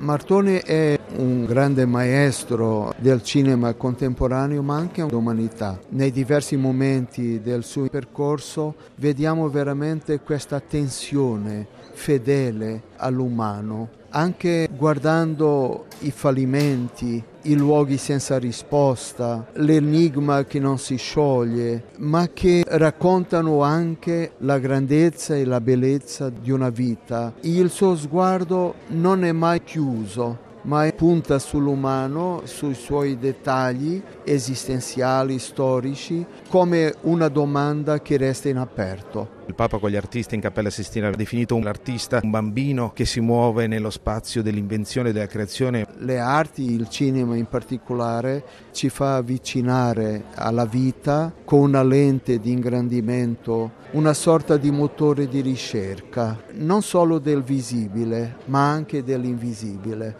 Martoni è un grande maestro del cinema contemporaneo, ma anche dell'umanità. Nei diversi momenti del suo percorso vediamo veramente questa tensione fedele all'umano, anche guardando i fallimenti, i luoghi senza risposta, l'enigma che non si scioglie, ma che raccontano anche la grandezza e la bellezza di una vita. Il suo sguardo non è mai chiuso, ma punta sull'umano, sui suoi dettagli esistenziali, storici, come una domanda che resta in aperto. Il Papa con gli artisti in Cappella Sistina ha definito l'artista un bambino che si muove nello spazio dell'invenzione e della creazione. Le arti, il cinema in particolare, ci fa avvicinare alla vita con una lente di ingrandimento, una sorta di motore di ricerca, non solo del visibile, ma anche dell'invisibile.